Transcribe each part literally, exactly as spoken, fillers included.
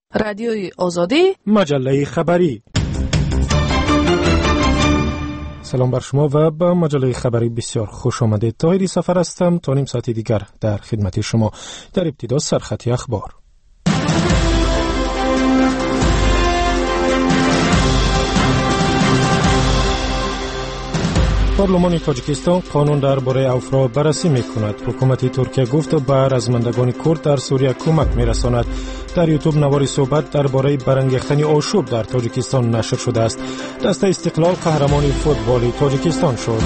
رادیوی آزادی، مجله خبری. سلام بر شما و به مجله خبری بسیار خوش آمدید. طاهری سفر هستم. تا نیم ساعت دیگر در خدمت شما. در ابتدا سرخطی اخبار. پارلمان تاجیکستان قانون درباره عفو را بررسی می‌کند. حکومت ترکیه گفت به رزمندگان کرد در سوریه کمک می‌رساند. در یوتیوب نواری صحبت درباره برانگیختن آشوب در تاجیکستان نشر شده است. دسته استقلال قهرمان فوتبال تاجیکستان شد.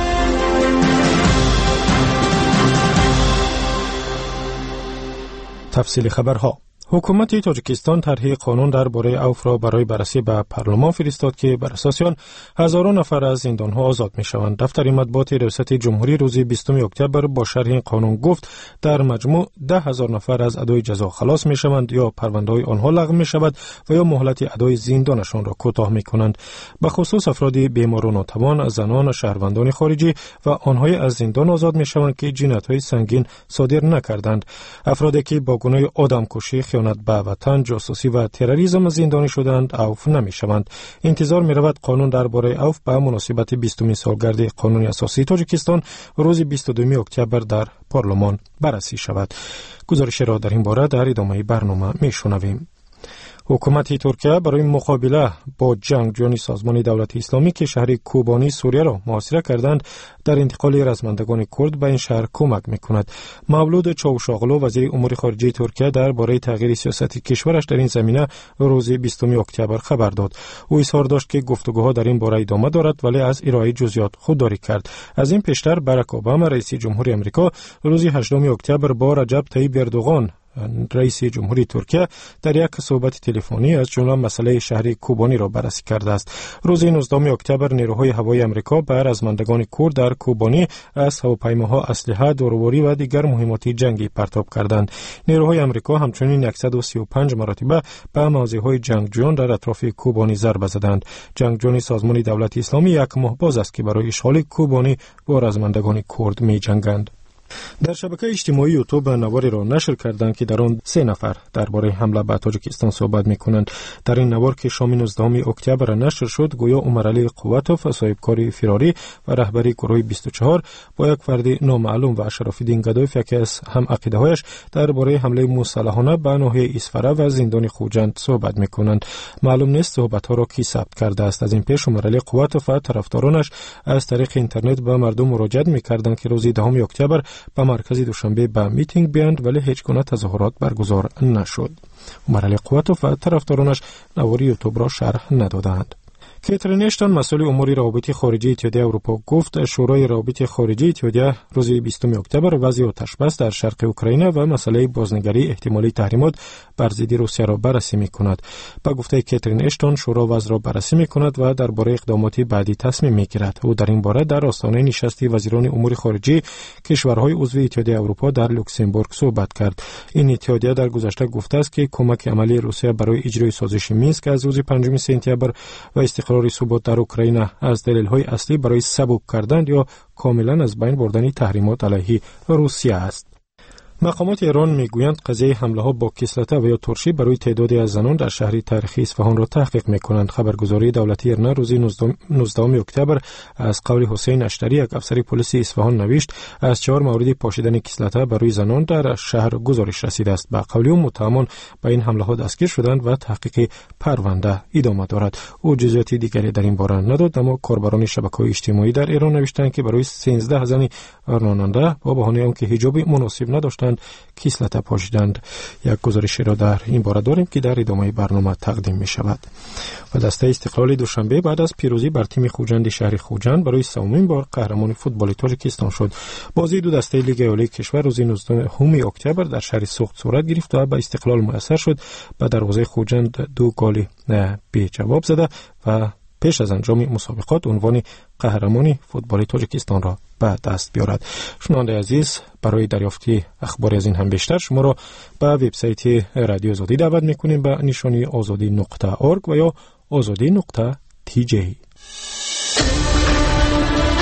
تفصیل خبرها. حکومت تاجیکستان طرح قانون درباره عفو را برای بررسی به پارلمان فرستاد که بر اساس آن هزاران نفر از زندانها آزاد می‌شوند. دفتر مطبوعات ریاست جمهوری روز بیستم اکتبر با شرح این قانون گفت در مجموع ده هزار نفر از ادای جزا خلاص می‌شوند یا پرونده‌های آنها لغو می‌شود و یا مهلت ادای زندانشان را کوتاه می‌کنند. به خصوص افراد بیمار و ناتوان، زنان، شهروندان خارجی و آنهای از زندان آزاد می‌شوند که جنایت‌های سنگین صادر نکردند. افرادی که با گناه آدمکشی، خیانت به وطن، جاسوسی و تروریسم زندانی شدند عفو نمی‌شوند. انتظار می‌رود قانون درباره عفو به مناسبت بیستمین سالگرد قانون اساسی تاجیکستان روز بیست و دوم اکتبر در پارلمان بررسی شود. گزارش را در این باره در ادامه برنامه می‌شنویم. حکومت ترکیه برای مقابله با جنگجویان سازمان دولت اسلامی که شهر کوبانی سوریه را محاصره کردند در انتقال رزمندگان کرد به این شهر کمک می‌کند. مولود چاوشاغلو وزیر امور خارجه ترکیه درباره تغییر سیاست کشورش در این زمینه روز بیستم اکتبر خبر داد. او اظهار داشت که گفتگوها در این باره ادامه دارد ولی از ارائه جزئیات خودداری کرد. از این پیشتر باراک اوباما رئیس جمهوری آمریکا روز هشتم اکتبر با رجب طیب اردوغان رئیس جمهوری ترکیه در یک صحبت تلفنی از جمله مسئله شهر کوبانی را بررسی کرده است. روز نوزدهم اکتبر نیروهای هوایی آمریکا به رزمندگان کرد در کوبانی از هواپیماها اسلحه، داروباری و دیگر مهمات جنگی پرتاب کردند. نیروهای آمریکا همچنین صد و سی و پنج مرتبه به موضع‌های جنگجویان در اطراف کوبانی ضربه زدند. جنگجویان سازمان دولت اسلامی یک ماه باز است که برای اشغال کوبانی با رزمندگان کرد می‌جنگند. در شبکه اجتماعی یوتیوب نواری را نشر کردند که در آن سه نفر درباره حمله به تاجیکستان صحبت می‌کنند. در این نوار که شام نوزدهم اکتبر نشر شد، گویا عمرعلی قوتوف، صاحبکار فراری و رهبری گروه بیست و چهار، با یک فرد نامعلوم و شراف‌الدین گدایف، یکی از هم عقیده‌هایش، درباره حمله مسلحانه به ناحیه اسفره و زندان خوجند صحبت می‌کنند. معلوم نیست صحبت‌ها را کی ثبت کرده است. از این پیش عمرعلی قوتوف و طرفدارانش از طریق اینترنت به مردم مراجعه می‌کردند که روز دهم اکتبر به مرکز دوشنبه به میتینگ بیاند ولی هیچ گونه تظاهرات برگزار نشد. عمرعلی قوتوف و طرفدارانش نواری یوتیوب را شرح ندادند. کاترین اشتون مسئول امور روابط خارجی اتحادیه اروپا گفت شورای روابط خارجی اتحادیه روز بیستم اکتبر وضع آتش بس در شرق اوکراین و مسئله بازنگری احتمالی تحریمات بر ضد روسیه را بررسی می‌کند. با گفته کاترین اشتون شورا وضع را بررسی می‌کند و درباره اقدامات بعدی تصمیم می‌گیرد. او در این باره در آستانه نشست وزیران امور خارجی کشورهای عضو اتحادیه اروپا در لوکزامبورگ صحبت کرد. این اتحادیه در گذشته گفته است که کمک عملی روسیه برای اجرای سازش مینسک از روز پنجم سپتامبر و استقرار ثبات در اوکراین از دلایل اصلی برای سبک کردن یا کاملا از بین بردن تحریمات علیه روسیه است. مقامات ایران میگویند قضیه حمله ها با کسلته و یا ترشی برای تعدادی از زنان در شهر تاریخی اصفهان را تحقیق میکنند. خبرگزاری دولتی ایرنا روز نوزدهم اکتبر از قول حسین اشتری، یک افسر پلیس اصفهان، نوشت از چهار مورد پاشیدن کسلته برای زنان در شهر گزارش رسیده است. به قول او متهمان به این حمله ها دستگیر شدند و تحقیق پرونده ادامه دارد. او جزئیات دیگری در این باره نداد، اما کاربران شبکه‌های اجتماعی در ایران نوشتند که برای سیزده زن راننده با بهانه آنکه حجاب مناسب نداشتند کسلته پاشیدند. یک گزارش را در این باره داریم که در ادامه برنامه تقدیم می شود. و دسته استقلال دوشنبه بعد از پیروزی بر تیم خوجند شهر خوجند برای سومین بار قهرمان فوتبال تاجیکستان شد. بازی دو دسته لیگ اول کشور روز نوزدهم اکتبر در شهر سوخت صورت گرفت و به استقلال میسر شد. به دروازه خوجند دو گل به جواب زده و پیش از انجام مسابقات عنوان قهرمانی فوتبال تاجیکستان را به دست بیارد. شنونده عزیز، برای دریافت اخباری از این هم بیشتر شما را به وبسایت رادیو آزادی دعوت میکنیم به نشانی آزادی نقطه اورگ و یا آزادی نقطه تی جی.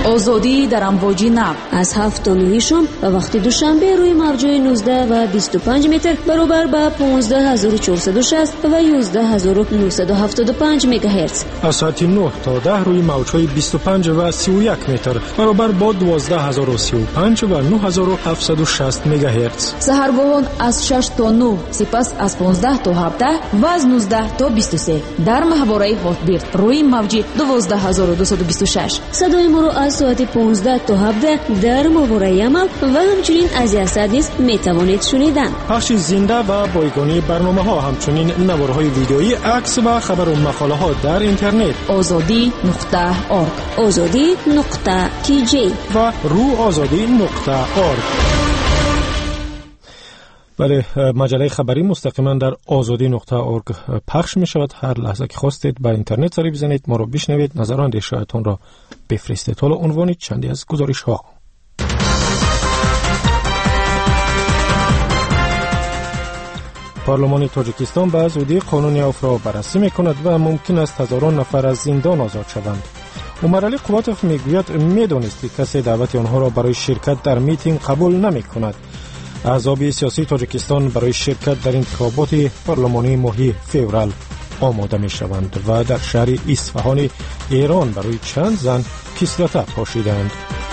آزادی در امواج نو از هفت تا نه شام و وقت دوشنبه روی موج نوزده و بیست و پنج متر برابر با پانزده هزار و چهارصد و شصت و یازده هزار و نهصد و هفتاد و پنج مگاهرتز. از ساعت نه تا ده روی موج‌های بیست و پنج و سی و یک متر برابر با دوازده هزار و سی و پنج و نه هزار و هفتصد و شصت مگاهرتز. سحرگاهان از شش تا نه، سپس از پانزده تا هفده و از نوزده تا بیست و سه در محوره هاتبیرد روی موج دوازده هزار و دویست و بیست و شش. صدای ما رو از ساعت پانزده تا هفده در ماهواره عمل و همچنین از یاسد نیز میتوانید شنیدن. پخش زنده و بایگانی برنامه ها، همچنین نوارهای ویدئویی، عکس و خبر و مقاله ها در اینترنت آزادی نقطه آرگ آزادی نقطه تی جی و رو آزادی نقطه آرگ. بله، مجله خبری مستقیما در آزادی نقطه آرگ پخش می شود. هر لحظه که خواستید به اینترنت سری بزنید، ما رو بشنوید، نظر و اندیشه‌تون را بفرستید. حالا عنوان چندی از گزارش ها. پارلمان تاجیکستان به زودی قانون اوف را بررسی می کند و ممکن است هزاران نفر از زندان آزاد شوند. عمر علی قواتوف می گوید می دانست که کسی دعوت آنها را برای شرکت در میتینگ قبول نمی کند. احزاب سیاسی تاجیکستان برای شرکت در انتخابات پارلمانی ماهی فوریه آماده می شوند و در شهر اصفهان ایران برای چند زن کسلته پاشیدند.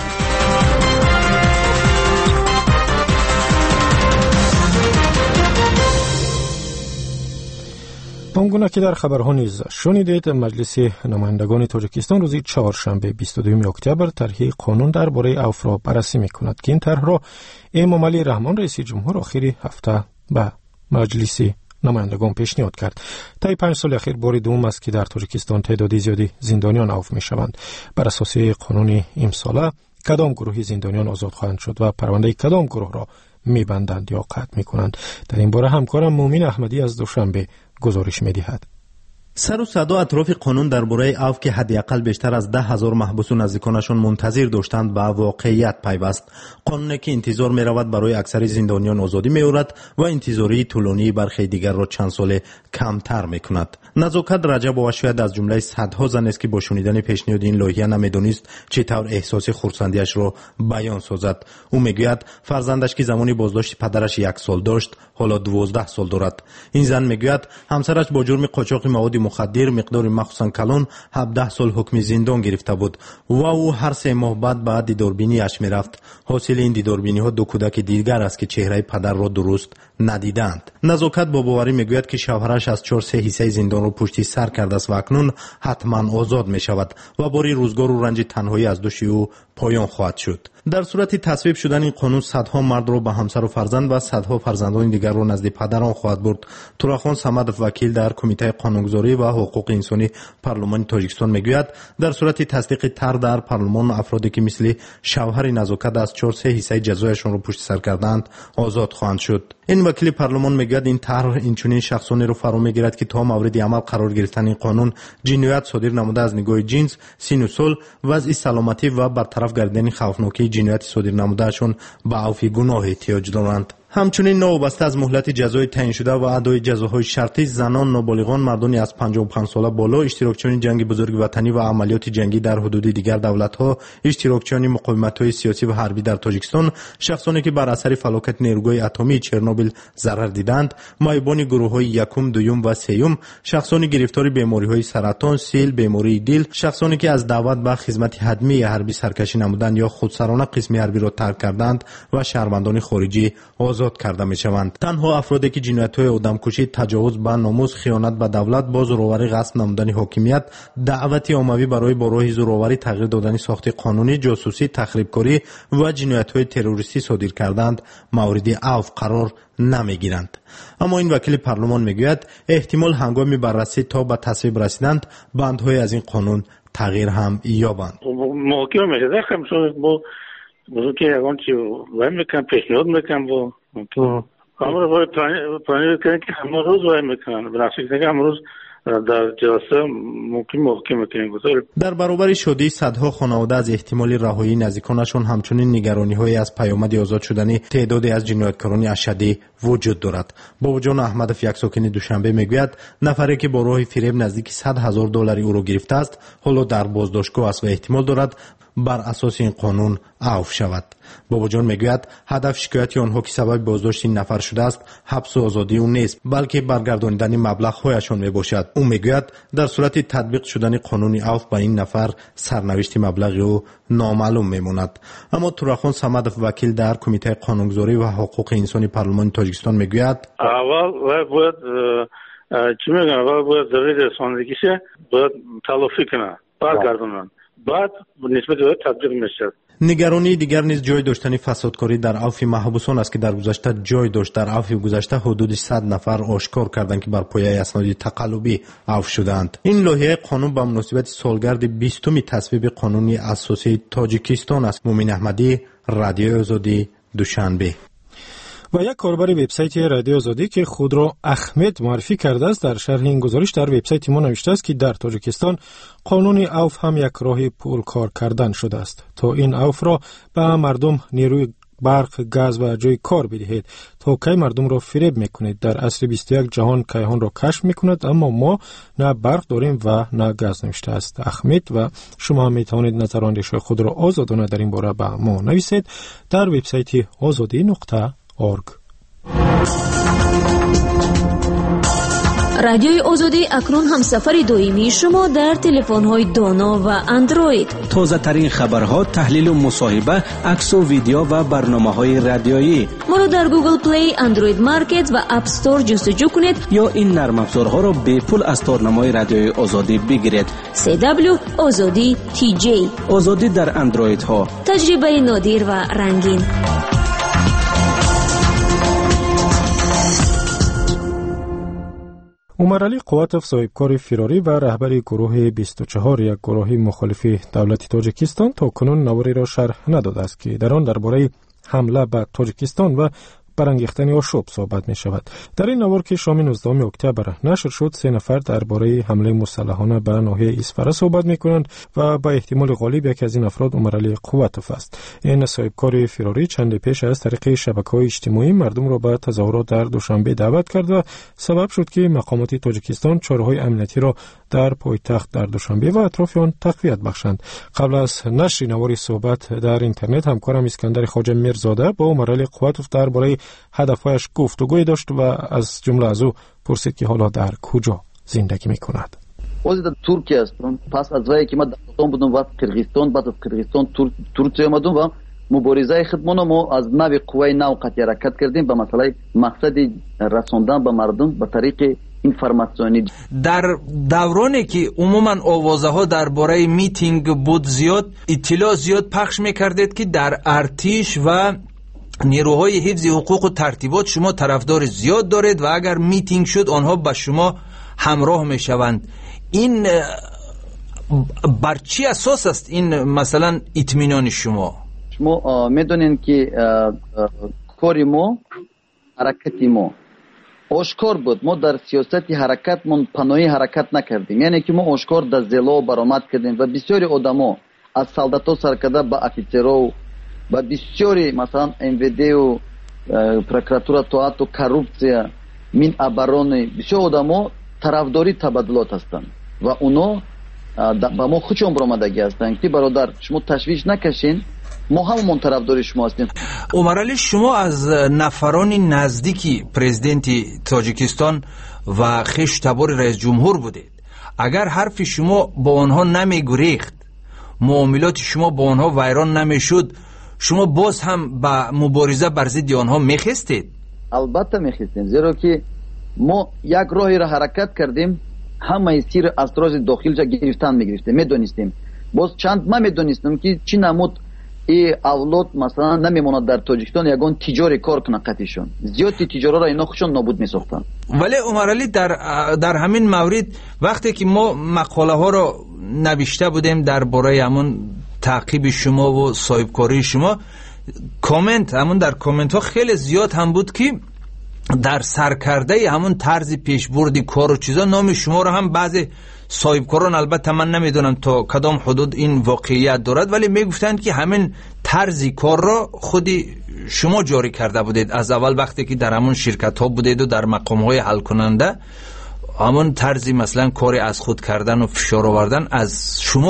آنگونه که در خبرها نیز شنیدید، مجلس نمایندگان تاجیکستان روز چهارشنبه بیست و دوم اکتبر طرح قانون درباره اوف را بررسی می‌کند که این طرح را امام علی رحمان رئیس جمهور آخر هفته به مجلس نمایندگان پیشنهاد کرد. طی پنج سال اخیر بار دوم است که در تاجیکستان تعدادی زیادی زندانیان اوف می‌شوند. بر اساس قانون امساله کدام گروه زندانیان آزاد خواهند شد و پرونده کدام گروه را می‌بندند یا قطع می‌کنند. در این باره همکارم مومن احمدی از دوشنبه گزارش می‌دهد. سر و صدا اطراف قانون درباره اوف که حداقل بیشتر از ده هزار محبوس و نزدیکانشان منتظر داشتند به واقعیت پیوست. قانونی که انتظار می رود برای اکثر زندانیان آزادی می آورد و انتظاری طولانی برخی دیگر را چند سال کمتر می کند. نزاکت رجب و شاید از جمله صدها زن است که با شنیدن پیشنهاد این لایحه نمیدانست چطور احساس خرسندیش را بیان سازد. او میگوید فرزندش که زمانی بازداشت پدرش یک سال داشت حالا دوازده سال دارد. این زن میگوید همسرش با جرم قاچاق مواد مخدر مقدار مخصوصا کلان هفده سال حکم زندان گرفته بود و او هر سه ماه بعد به دیداربینی اش میرفت. حاصل این دیداربینی ها دو کودک دیگر است که چهره پدر را درست ندیدند. نزاکت با باوری میگوید که شوهرش از چهار سه حصه زندان را پشتی سر کرده است و اکنون حتما آزاد می شود و باری روزگار و رنج تنهایی از دوش او پایان خواهد شد. در صورت تصویب شدن این قانون صدها مرد را به همسر و فرزند و صدها فرزندان دیگر را نزد پدران خواهد برد. توراخان صمد وکیل در کمیته قانونگذاری و حقوق انسانی پارلمان تاجیکستان میگوید در صورت تصدیق طرح در پارلمان افرادی که مثل شوهر نزاکت از چهار سه حصه جزایشان را پشت سر کردند آزاد خواهند شد. این وکیل پارلمان میگوید این طرح اینچنین شخصانی را فرا میگیرد که تا مورد عمل قرار گرفتن این قانون جنایت صادر نموده از نگاه جنس، سن و سال، وضع سلامتی و برطرف گردیدن خوفناکی جنایت صادر نمودهشان به اوف گناه احتیاج دارند. همچنین نوابسته از مهلت جزای تعیین شده و ادای جزاهای شرطی زنان، نابالغان، مردانی از پنجاه و پنج ساله بالا، اشتراکچیان جنگ بزرگ وطنی و عملیات جنگی در حدود دیگر دولت‌ها، اشتراکچیان مقاومت‌های سیاسی و حربی در تاجیکستان، شخصانی که بر اثر فلاکت نیروگاه اتمی چرنوبیل ضرر دیدند، معیبان گروه‌های یکم، دوم و سوم، شخصانی گرفتار بیماری‌های سرطان، سیل، بیماری دل، شخصانی که از دعوت به خدمت حتمی حربی سرکشی نمودند یا خودسرانه قسم حربی را ترک کردند و شهروندان خارجی آزاد کرده می شوند. تنها افرادی که جنایت‌های آدمکشی، تجاوز به ناموس، خیانت به دولت، با زورآوری غصب نمودن حاکمیت، دعوت عمومی برای با راه زورآوری تغییر دادن ساخت قانونی، جاسوسی، تخریبکاری و جنایت‌های تروریستی صادر کردند مورد اوف قرار نمیگیرند. اما این وکیل پارلمان میگوید احتمال هنگام بررسی تا به تصویب رسیدند بندهای از این قانون تغییر هم یابند. محاکمه میشه خمسون با بزرگ که اون چی وای میکنم پیشنهاد میکنم و همه رو پلانی کردن که همه روز وای میکنن براستی که همه روز در جلسه ممکن محاکمه کنیم. در برابر شادی صدها خانواده از احتمال رهایی نزدیکانشان همچنین نگرانی‌هایی از پیامد آزاد شدن تعدادی از جنایتکاران اشدی وجود دارد. باباجان احمدов یک ساکن دوشنبه میگوید نفری که با راه فریب نزدیک صد هزار دلاری او را گرفته است حالا در بازداشتگاه است و احتمال دارد بر اساس این قانون عفو شود. بابا جان میگوید هدف شکایت آنها که سبب بازداشت این نفر شده است حبس و آزادی او نیست، بلکه برگردانیدن مبلغ هایشان میباشد. او میگوید در صورت تطبیق شدن قانون عفو به این نفر سرنوشت مبلغ او نامعلوم میماند. اما تورخان صمدов وکیل در کمیته قانونگذاری و حقوق انسانی پارلمان تاجیکستان میگوید اول باید چی میگن اول باید ضرورت رساندگیشه باید تلافی کنن برگردونن بعد نسبت به تطبیق میشه. نگرانی دیگر نیز جای داشتن فسادکاری در عفو محبوسان است که در گذشته جای داشت. در عفو گذشته حدود صد نفر آشکار کردند که بر پایه اسناد تقلبی عفو شدند. این لایحه قانون به مناسبت سالگرد بیستم تصویب قانونی اساسی تاجیکستان است. مومن احمدی، رادیو آزادی، دوشنبه. و یک کاربر وبسایت رادیو آزادی که خود را احمد معرفی کرده است در شرح این گزارش در وبسایت ما نوشته است که در تاجیکستان قانون عفو هم یک راه پول کار کردن شده است تا این عفو را به مردم نیروی برق، گاز و جای کار بدهید تا کی مردم را فریب میکنید. در عصر بیست و یک جهان کیهان را کشف میکند اما ما نه برق داریم و نه گاز نوشته است احمد. و شما هم میتوانید نظر و اندیشه خود را آزادانه در این باره به ما نویسید در وبسایت آزادی نقطه اورگ. رادیوی آزادی اکنون هم سفر دائمی شما در تلفن‌های دانا و اندروید. تازه ترین خبرها، تحلیل و مصاحبه، عکس و ویدیو و برنامه‌های رادیویی. ما را در گوگل پلی، اندروید مارکت و اپ استور جستجو کنید یا این نرم افزارها را به پول از تارنمای رادیوی آزادی بگیرید. سی دبلیو آزادی تی جی. آزادی در اندروید ها. تجربه نادر و رنگین. عمر علی قواتوف صاحبکار فراری و رهبر گروه بیست و چهار یک گروه مخالف دولت تاجیکستان تا کنون نواری را شرح نداده است که در آن درباره حمله به تاجیکستان و برانگیختن آشوب صحبت می شود. در این نوار که شام نوزدهم اکتبر نشر شد سه نفر درباره حمله مسلحانه به ناحیه ایسفره صحبت می کنند و با احتمال غالب یکی از این افراد عمر علی قواتوف است. این صاحبکار فراری چند پیش از طریق شبکه‌های اجتماعی مردم را به تظاهرات در دوشنبه دعوت کرد و سبب شد که مقامات تاجیکستان چاره‌های امنیتی را در پایتخت در دوشنبه و اطراف آن تقویت بخشند. قبل از نشر نوار صحبت در اینترنت همکارم اسکندر خواجه میرزاده با عمر علی قواتوف درباره هدفهایش گفتگوی داشت و از جمله از او پرسید که حالا در کجا زندگی میکند. اوزی در ترکیه هستم. پس از وقتی که من داستان بودم و قرقیزستان بعد از قرقیزستان ترکیه آمدم و مبارزه خودمون ما از نوع قوای نو قطعی حرکت کردیم به مسئله مقصد رساندن به مردم به طریق اینفورماسیونی. در دورانی که عموما آوازه ها درباره میتینگ بود زیاد اطلاع زیاد پخش میکردید که در ارتش و نیروهای حفظ حقوق و ترتیبات شما طرفدار زیاد دارید و اگر میتینگ شد آنها با شما همراه میشوند. این بر چی اساس است این مثلا اطمینان شما؟ شما میدونین که کاری ما حرکتی ما آشکار بود. ما در سیاستی حرکت من پناهی حرکت نکردیم، یعنی که ما آشکار در زلا برآمد کردیم و بسیاری آدما از سالداتا سرکرده به افیسرها و بسیاری مثلا ام وی دی و پروکراتوره توات و کورپسیا مین ابرون بسیار آدما طرفداری تبادلات هستند و اونا با ما خوشم برآمدگی هستند که برادر شما تشویش نکشین، ما همون طرفدار شما هستیم. عمر علی شما از نفران نزدیکی پرزیدنت تاجیکستان و خویش تبار رئیس جمهور بودید. اگر حرف شما با آنها نمیگریخت، معاملات شما با آنها ویران نمیشد، شما باز هم با مبارزه بر ضد آنها میخستید؟ البته میخستیم، زیرا که ما یک راهی را حرکت کردیم، همه سیر اسرار داخل جا گرفتن میگرفتیم، میدونستیم. باز چند ما میدونستیم که چی نمود ای اولاد مثلا نمیموند در تاجیکستان یگان تجاری کار کنه قطعشون. زیاد تجارا را اینا خودشون نابود میساختن. ولی عمر علی در در همین مورد وقتی که ما مقاله ها را نوشته بودیم درباره همون تعقیب شما و صاحبکاری شما، کامنت همون در کامنت ها خیلی زیاد هم بود که در سرکرده همون طرز پیشبردی کار و چیزا نام شما رو هم بعضی صاحبکاران، البته من نمیدونم تا کدام حدود این واقعیت دارد، ولی میگفتند که همین طرزی کار را خودی شما جاری کرده بودید از اول وقتی که در همون شرکت ها بودید و در مقام های حل کننده. همون طرزی مثلا کاری از خود کردن و فشار آوردن از شما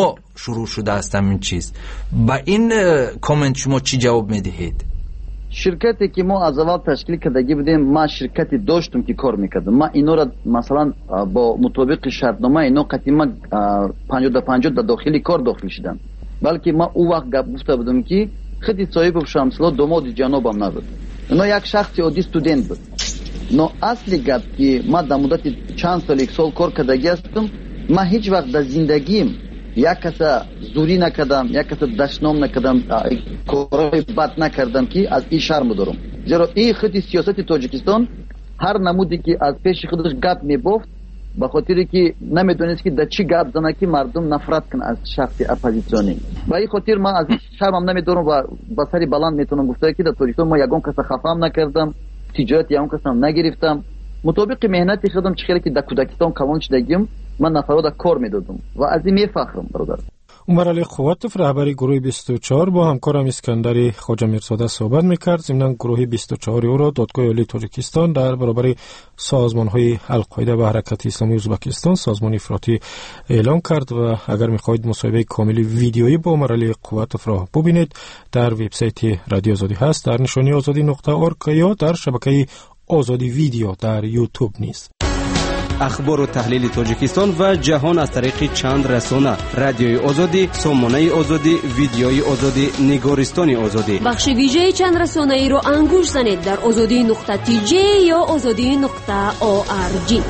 شروع شده است این چیز. با این کامنت شما چی جواب میدهید؟ شرکتی که ما از اول تشکیل کردگی بودیم، ما شرکتی داشتم که کار میکردم. ما اینو را مثلا با مطابق شرطنامه اینو قدیما پنجاه تا پنجاه در داخلی کار داخل شدم، بلکه ما او وقت گپ گفته بودم که خودی صاحب شمسلا دوماد جنابم نبود، اینو یک شخص عادی استودنت بود. نو اصلی گپ که ما در مدت چند سال یک سال کار کردگی هستم، ما هیچ وقت در زندگیم یک کس زوری نکردم، یک کس دشنام نکردم، کارهای بد نکردم که از این شرم دارم. زیرا این خطی سیاست تاجیکستان هر نمودی که از پیش خودش گپ میبافت، به خاطر که نمیدونست که در چی گپ زنه که مردم نفرت کن از شخص اپوزیسیونی. و این خاطر ما از شرمم نمیدارم و با سری بلند میتونم گفته که در تاجیکستان ما یگان کس خفام نکردم، تجارت یگان کس هم نگرفتم. مطابق مهنتی خودم چه خیلی که در کودکستان کوان شدگیم، من نفرات کار میدادم و از این میفخرم برادر. عمر علی قواتوف رهبری گروه بیست و چهار با همکارم اسکندر خواجه میرزاده صحبت میکرد. ضمن گروه بیست و چهار او را دادگاه عالی تاجیکستان در برابر سازمان‌های القاعده و حرکت اسلامی ازبکستان سازمان افراطی اعلام کرد و اگر میخواهید مصاحبه کامل ویدیویی با عمر علی قواتوف را ببینید در وبسایت رادیو آزادی هست، در نشانی آزادی نقطه اورگ یا در شبکه آزادی ویدیو در یوتیوب نیز. اخبار و تحلیل تاجیکستان و جهان از طریق چند رسانه: رادیوی آزادی، سامانه آزادی، ویدیوی آزادی، نگارستان آزادی. بخش ویژه چند رسانه ای رو انگوش زنید در آزادی نقطه تی جی یا آزادی نقطه او آر جی.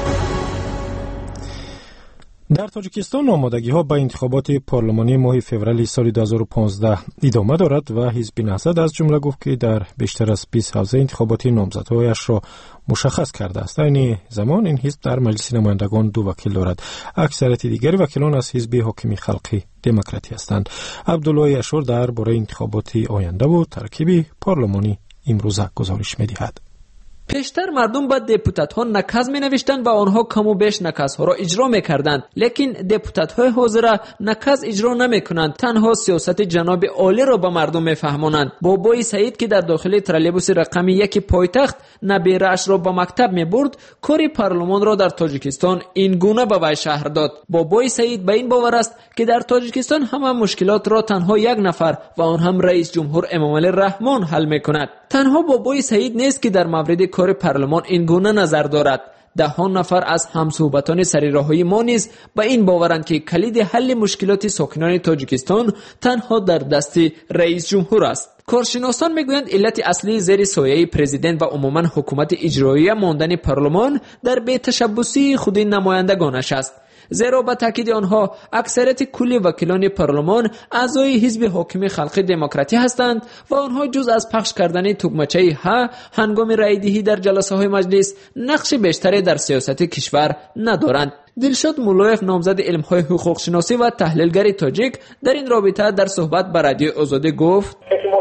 در تاجیکستان آمادگی ها به انتخابات پارلمانی ماه فوریه سال دو هزار و پانزده ادامه دارد و حزب نهضت از جمله گفت که در بیشتر از بیست حوزه انتخاباتی نامزدهایش را مشخص کرده است. در این زمان این حزب در مجلس نمایندگان دو وکیل دارد. اکثریت دیگر وکیلان از حزب حاکم خلقی دموکراتی هستند. عبدالله اشور در باره انتخابات آینده و ترکیب پارلمانی امروزه گزارش می‌دهد. پیشتر مردم با دپوتات ها نکاز می نوشتند و آنها کم و بیش نکاز ها را اجرا می کردند، لیکن دپوتات های حاضر نکاز اجرا نمی کنند، تنها سیاست جناب عالی را به مردم می فهمانند. بابای سعید که در داخل ترالبوس رقم یک پایتخت نبیره اش را به مکتب می برد، کاری پارلمان را در تاجیکستان این گونه به وی شهر داد. بابای سعید به این باور است که در تاجیکستان همه مشکلات را تنها یک نفر و آن هم رئیس جمهور امامعلی رحمان حل می کند. تنها بابای سعید نیست که در مورد کار پارلمان این گونه نظر دارد. ده ها نفر از همصحبتان سریراهای ما نیز به این باورند که کلید حل مشکلات ساکنان تاجیکستان تنها در دست رئیس جمهور است. کارشناسان میگویند علت اصلی زیر سایه پرزیدنت و عموما حکومت اجرایی ماندن پارلمان در بی‌تشبثی خود نمایندگانش است. زیرا به تاکید آنها اکثریت کلی وکیلان پارلمان اعضای حزب حاکم خلقی دموکراتی هستند و آنها جز از پخش کردن تگمچه ها هنگام رای دهی در جلسه های مجلس نقش بیشتری در سیاست کشور ندارند. دلشاد مولایف نامزد علم های حقوق شناسی و تحلیلگر تاجیک در این رابطه در صحبت با رادیو آزادی گفت: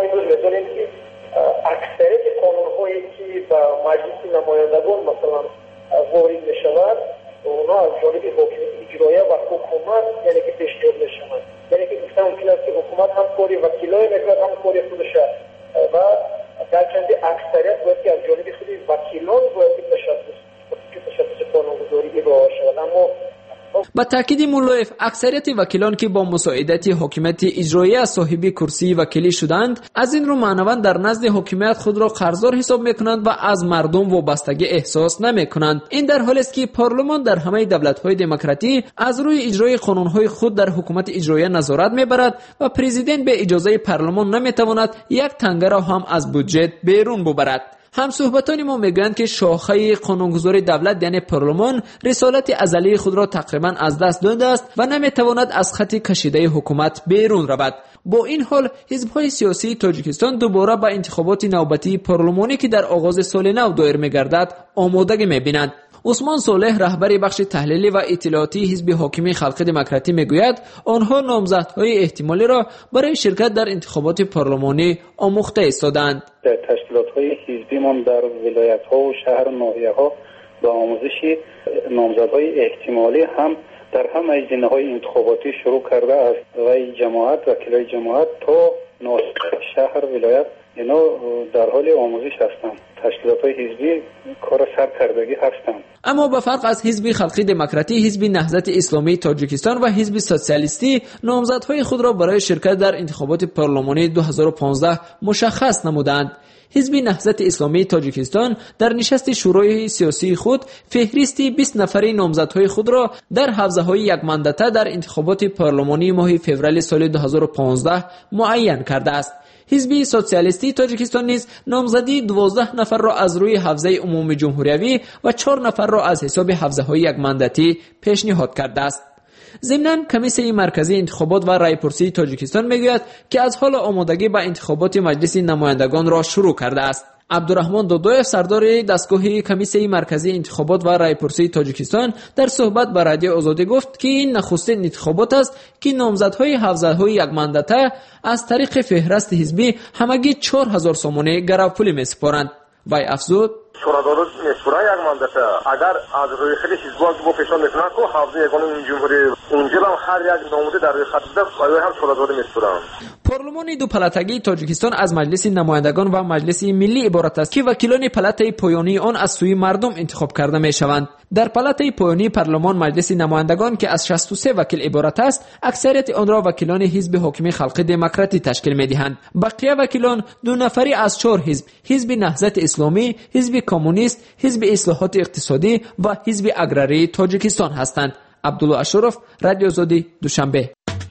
اکثریت قانون هایی که با مجلس نمایندگان مثلا وارد میشود اونا از جانب حکومت اجرایی و حکومت یعنی که پیشنهاد میشوند، یعنی که گفتم ممکن است که حکومت هم کاری وکیلای میکند هم کاری خودش و در چند اکثریت باید که از جانب خود وکیلان باید که تشخص تشخص قانونگذاری ارائه شود. اما با تاکید مولایف اکثریت وکیلان که با مساعدت حکومت اجرایی از صاحب کرسی وکیلی شدند از این رو معنوان در نزد حکومت خود را قرضدار حساب میکنند و از مردم وابستگی احساس نمیکنند. این در حالی است که پارلمان در همه دولت‌های دموکراتی از روی اجرای قانون‌های خود در حکومت اجرایی نظارت میبرد و پرزیدنت به اجازه پارلمان نمیتواند یک تنگه را هم از بودجه بیرون ببرد. هم صحبتان ما میگویند که شاخه قانونگذاری دولت یعنی پارلمان رسالت ازلی خود را تقریبا از دست داده است و نمیتواند از خط کشیده حکومت بیرون رود. با این حال حزب‌های سیاسی تاجیکستان دوباره با انتخابات نوبتی پارلمانی که در آغاز سال نو دایر میگردد آمادگی میبینند. عثمان صالح رهبر بخش تحلیلی و اطلاعاتی حزب حاکم خلقی دموکراتی میگوید آنها نامزدهای احتمالی را برای شرکت در انتخابات پارلمانی آموخته ایستادند. در تشکیلات‌های حزبی ما در ولایت‌ها و شهر ناحیه‌ها با آموزش نامزدهای احتمالی هم در همه زمینه‌های انتخاباتی شروع کرده است و جماعت وکیلای جماعت تا ناحیه شهر ولایت اینا در حال آموزش هستند. تشکیلات‌های حزبی کار سرکردگی هستند. اما به فرق از حزب خلقی دموکراتی، حزب نهضت اسلامی تاجیکستان و حزب سوسیالیستی نامزدهای خود را برای شرکت در انتخابات پارلمانی دو هزار و پانزده مشخص نمودند. حزب نهضت اسلامی تاجیکستان در نشست شورای سیاسی خود فهرستی بیست نفری نامزدهای خود را در حوزه‌های یک ماندته در انتخابات پارلمانی ماه فوریه سال دو هزار و پانزده معین کرده است. حزب سوسیالیستی تاجیکستان نیز نامزدی دوازده نفر را از روی حوزه عمومی جمهوریوی و چهار نفر را از حساب حوزه‌های یک ماندتی پیشنهاد کرده است. ضمناً کمیسیون مرکزی انتخابات و رایپرسی تاجیکستان میگوید که از حال آمادگی به انتخابات مجلس نمایندگان را شروع کرده است. عبدالرحمن دودویف سردار دستگاه کمیسیون مرکزی انتخابات و رایپرسی تاجیکستان در صحبت با رادیو آزادی گفت که این نخستین انتخابات است که نامزدهای حوزه‌های یک ماندته از طریق فهرست حزبی همگی چهار هزار سومونه گروپولی میسپارند. وی افزود شورادارو میسپرن یک ماندته اگر از روی خیلی حزب‌ها با پیشان میکنن که حوزه یگانه جمهوری اونجا هم هر یک نامزد در روی خط ده برای هم شورادارو میسپرن. پارلمان دو پلاتگی تاجیکستان از مجلس نمایندگان و مجلس ملی عبارت است که وکیلان پلات پایانی آن از سوی مردم انتخاب کرده میشوند. در پلات پایانی پارلمان مجلس نمایندگان که از شصت و سه وکیل عبارت است، اکثریت آن را وکیلان حزب حاکم خلقی دموکراتی تشکیل میدهند. بقیه وکیلان دو نفری از چهار حزب، حزب نهضت اسلامی، حزب کمونیست، حزب اصلاحات اقتصادی و حزب اگراری تاجیکستان هستند. عبدالله اشرف، رادیو آزادی، دوشنبه.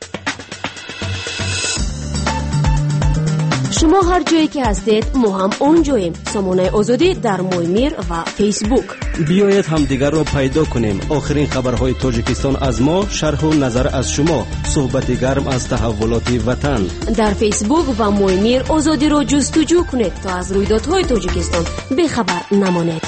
شما هر جایی که هستید ما هم اونجاییم. سامانه آزادی در مویمیر و فیسبوک. بیایید هم دیگر را پیدا کنیم. آخرین خبرهای تاجیکستان از ما، شرح و نظر از شما، صحبت گرم از تحولات وطن. در فیسبوک و مویمیر آزادی را جستجو کنید تا از رویدادهای تاجیکستان بخبر نمانید.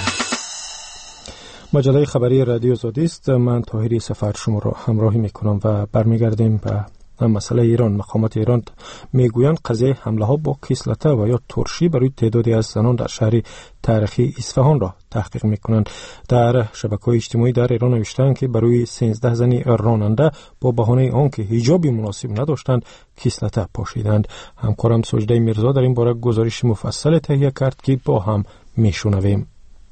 مجله خبری رادیو آزادی است. من طاهری سفر شما را همراهی میکنم و برمیگردیم به مسئله ایران. مقامات ایران میگویند قضیه حمله ها با کسلته و یا ترشی برای تعدادی از زنان در شهر تاریخی اصفهان را تحقیق میکنند. در شبکه‌های اجتماعی در ایران نوشتند که برای سیزده زن راننده با بهانه آنکه حجاب مناسب نداشتند کسلته پاشیدند. همکارم سجده میرزا در این باره گزارش مفصل تهیه کرد که با هم میشنویم.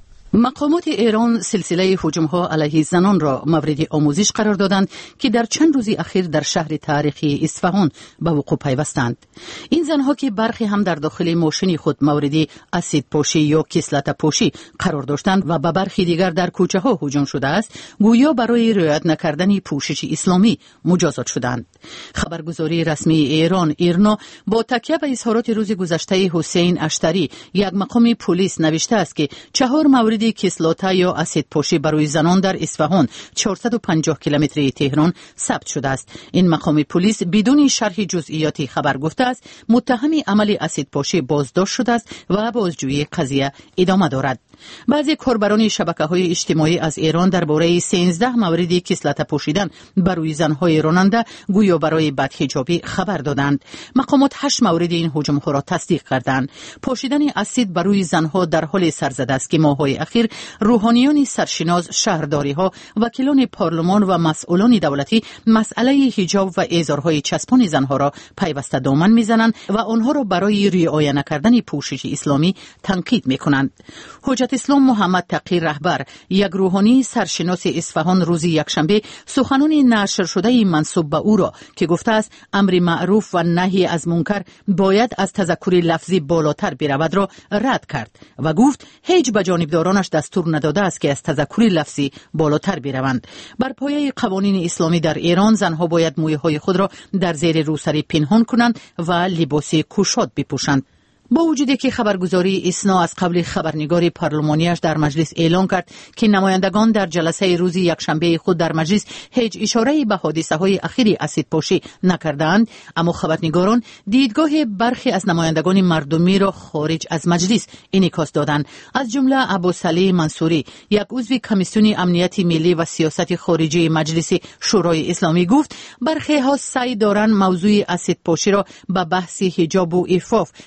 مقامات ایران سلسله هجوم‌ها علیه زنان را مورد آموزش قرار دادند که در چند روز اخیر در شهر تاریخی اصفهان به وقوع پیوستند. این زنها که برخی هم در داخل ماشین خود مورد اسید پاشی یا کسلت پاشی قرار داشتند و به برخی دیگر در کوچه ها هجوم شده است، گویا برای رعایت نکردن پوشش اسلامی مجازات شدند. خبرگزاری رسمی ایران ایرنا با تکیه به اظهارات روز گذشته حسین اشتری، یک مقام پلیس، نوشته است که چهار مورد کسلاته یا اسید پاشی برای زنان در اصفهان چهارصد و پنجاه کیلومتری تهران ثبت شده است. این مقام پلیس بدون شرح جزئیاتی خبر گفته است متهم عمل اسید پاشی بازداشت شده است و بازجویی قضیه ادامه دارد. بعضی کاربران شبکه‌های اجتماعی از ایران درباره سیزده مورد کسلت پوشیدن برای زن‌های راننده گویا برای بدحجابی خبر دادند. مقامات هشت مورد این هجوم‌ها را تصدیق کردند. پوشیدن اسید برای زن‌ها در حال سرزده است که ماه‌های اخیر روحانیان سرشناس، شهرداری‌ها، وکیلان پارلمان و مسئولان دولتی مسئله حجاب و ایزارهای چسبان زن‌ها را پیوسته دامن می‌زنند و آنها را برای رعایت نکردن پوشش اسلامی تنقید می‌کنند. حجت اسلام محمد تقی رهبر، یک روحانی سرشناس اصفهان، روز یکشنبه سخنان نشر شده منسوب به او را که گفته است امر معروف و نهی از منکر باید از تذکر لفظی بالاتر برود را رد کرد و گفت هیچ به جانبدارانش دستور نداده است که از تذکر لفظی بالاتر بروند. بر پایه قوانین اسلامی در ایران زنها باید مویهای خود را در زیر روسری پنهان کنند و لباس کوشاد بپوشند. با وجودی که خبرگزاری اسنا از قبل خبرنگار پارلمانیش در مجلس اعلام کرد که نمایندگان در جلسه روز یکشنبه خود در مجلس هیچ اشاره‌ای به حادثه‌های اخیر اسید پاشی نکردند، اما خبرنگاران دیدگاه برخی از نمایندگان مردمی را خارج از مجلس انعکاس دادند. از جمله ابوصالح منصوری، یک عضو کمیسیون امنیت ملی و سیاست خارجی مجلس شورای اسلامی، گفت برخی ها سعی دارند موضوع اسید پاشی را به بحث حجاب و عفاف و فریب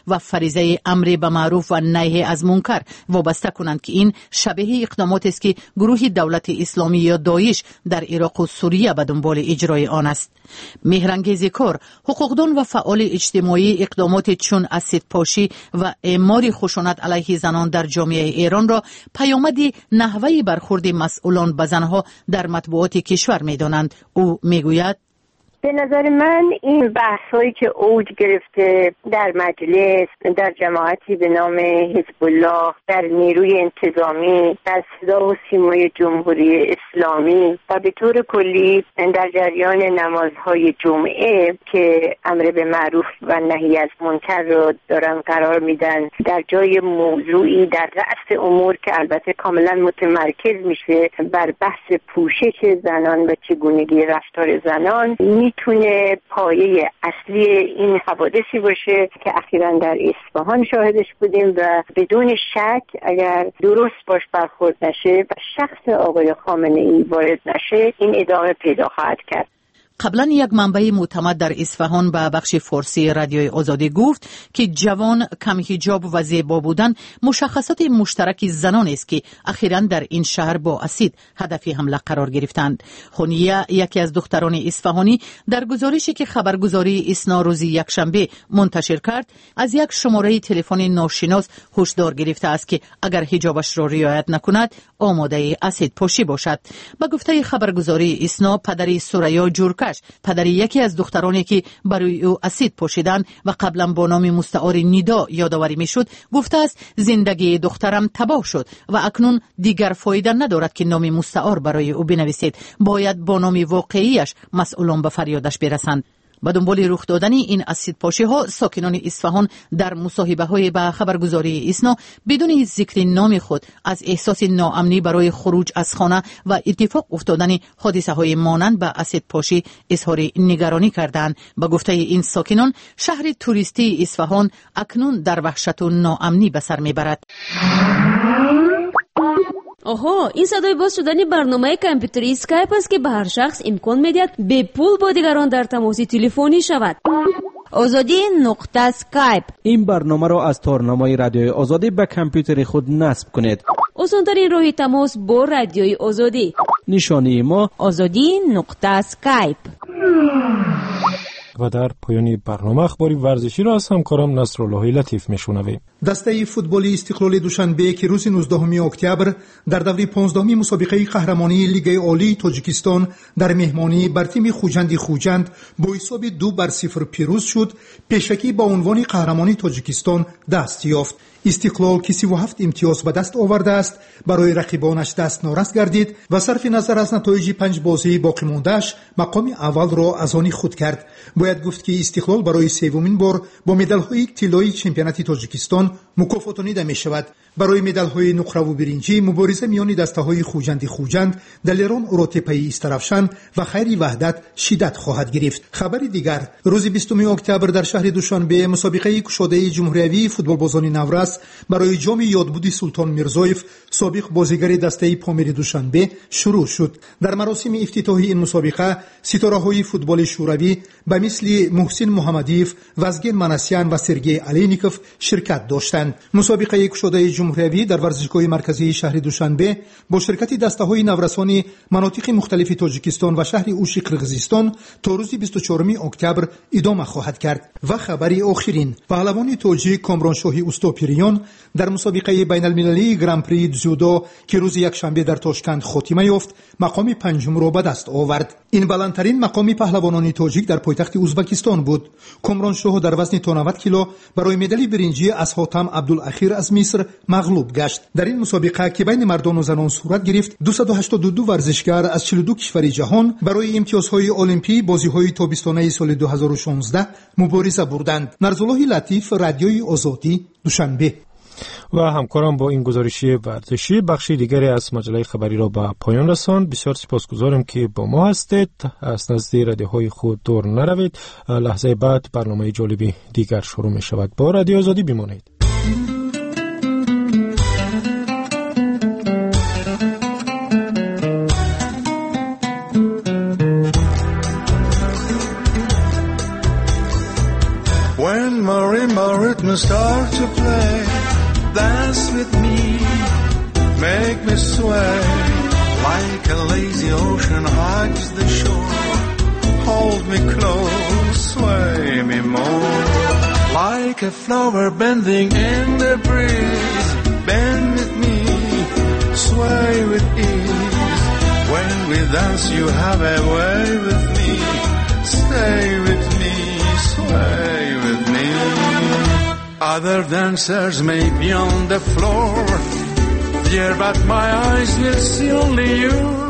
فریضه امر به معروف و نهی از منکر وابسته کنند که این شبیه اقداماتی است که گروه دولت اسلامی یا داعش در عراق و سوریه به دنبال اجرای آن است. مهرانگیز کار، حقوقدان و فعال اجتماعی اقدامات چون اسیدپاشی و اعمار خشونت علیه زنان در جامعه ایران را پیامد نحوه برخورد مسئولان به زنها در مطبوعات کشور می‌دانند. او میگوید به نظر من این بحث‌هایی که اوج گرفته در مجلس، در جماعتی به نام حزب الله، در نیروی انتظامی، در صدا و سیمای جمهوری اسلامی و به طور کلی در جریان نمازهای جمعه که امر به معروف و نهی از منکر را دارن قرار میدن، در جای موضوعی در رأس امور که البته کاملا متمرکز میشه بر بحث پوشش زنان و چگونگی رفتار زنان، میتونه پایه اصلی این حوادثی باشه که اخیراً در اصفهان شاهدش بودیم و بدون شک اگر درست باش برخورد نشه و شخص آقای خامنه ای وارد نشه این ادامه پیدا خواهد کرد. قبلا یک منبع معتمد در اصفهان به بخش فارسی رادیوی آزادی گفت که جوان، کم حجاب و زیبا بودن مشخصات مشترک زنان است که اخیراً در این شهر با اسید هدف حمله قرار گرفتند. خونیه، یکی از دختران اصفهانی، در گزارشی که خبرگزاری اسنا روز یکشنبه منتشر کرد از یک شماره تلفن ناشناس هشدار گرفته است که اگر حجابش را رعایت نکند آماده اسید پاشی باشد. به گفته خبرگزاری اسنا، پدری سوریا جورکش، پدری یکی از دخترانی که برای او اسید پاشیدن و قبلا با نام مستعار نیدا یادآوری میشد، گفته است زندگی دخترم تباه شد و اکنون دیگر فایده ندارد که نام مستعار برای او بنویسید، باید با نام واقعیش مسئولان به فریادش برسند. با دنبال رخ دادن این اسیدپاشی ها، ساکنان اصفهان در مصاحبه های با خبرگزاری اسنا بدون ذکر نام خود از احساس ناامنی برای خروج از خانه و اتفاق افتادن حادثه های مانند به اسیدپاشی اظهار نگرانی کردند. با گفته این ساکنان، شهر توریستی اصفهان اکنون در وحشت و ناامنی به سر میبرد. آها، این صدای باز شدن برنامه کامپیوتری اسکایپ است که به هر شخص امکان میدهد به پول با دیگران در تماس تلفنی شود. آزادی نقطه اسکایپ. این برنامه را از تارنمای رادیوی آزادی به کامپیوتر خود نصب کنید. آسان‌ترین راه تماس با رادیوی آزادی. نشانی ما آزادی نقطه اسکایپ. و در پایان برنامه اخباری ورزشی را از همکارم نصرالله لطیف میشنویم. دسته فوتبالی استقلال دوشنبه که روز نوزدهم اکتبر در دوره پانزدهمی مسابقه قهرمانی لیگ عالی تاجیکستان در مهمانی بر تیم خوجند خوجند با حساب دو بر صفر پیروز شد، پیشکی با عنوان قهرمانی تاجیکستان دست یافت. استقلال که سی و هفت امتیاز به دست آورده است برای رقیبانش دست نارس گردید و صرف نظر از نتایج پنج بازی باقی مونده‌اش مقام اول را از آن خود کرد. باید گفت که استقلال برای سومین بار با مدال‌های طلایی چمپیونات تاجیکستان مکافاتانیده می‌شود. برای مدال‌های نقره و برنجی مبارزه میان دسته‌های خوجند خوجند، دلیران اوراتپایی استرافشان و خیری وحدت شدت خواهد گرفت. خبر دیگر، روز بیستم اکتبر در شهر دوشنبه مسابقه کشاده جمهوری فوتبالبازان نورس برای جام یادبود سلطان میرزایف سابق بازیگر دسته پامیر دوشنبه شروع شد. در مراسم افتتاحی این مسابقه ستاره‌های فوتبال شوروی به مثل محسن محمدیف، وزگین مناسیان و سرگئی الینیکوف شرکت داشتند. مسابقه کشاده جمهوری در ورزشگاه مرکزی شهر دوشنبه با شرکت دسته‌های نورسان مناطق مختلف تاجیکستان و شهر اوشی قرقیزستان تا روز بیست و چهارم اکتبر ادامه خواهد کرد. و خبری آخرین، پهلوان تاجیک کامرانشاهی اوستاپیریان در مسابقه بین المللی گران پری جودو که روز یکشنبه در تاشکند خاتمه یافت، مقام پنجم را به دست آورد. این بلندترین مقام پهلوانان تاجیک در پایتخت ازبکستان بود. کامرانشاه در وزن تا نود کیلو برای مدال برنجی از حاتم عبدالاخیر از مصر مغلوب گشت. در این مسابقه که بین مردان و زنان صورت گرفت، دویست و هشتاد و دو ورزشکار از چهل و دو کشور جهان برای امتیازهای المپی بازی‌های تابستانه سال دو هزار و شانزده مبارزه بردند. نصرالله لطیف، رادیوی آزادی، دوشنبه. و همکارم با این گزارشی ورزشی بخشی دیگری از مجله خبری را به پایان رساند. بسیار سپاسگزارم که با ما هستید. از نزد رادیوهای خود دور نروید. لحظه بعد برنامه جالبی دیگر شروع می شود. با رادیو آزادی بمانید. When my rhythm start to to play. Dance with me, make me sway. Like a lazy ocean hugs the shore. Hold me close, sway me more. Like a flower bending in the breeze. Bend with me, sway with ease. When we dance you have a way with me. Stay with me, sway with me. Other dancers may be on the floor, dear, but my eyes will see only you.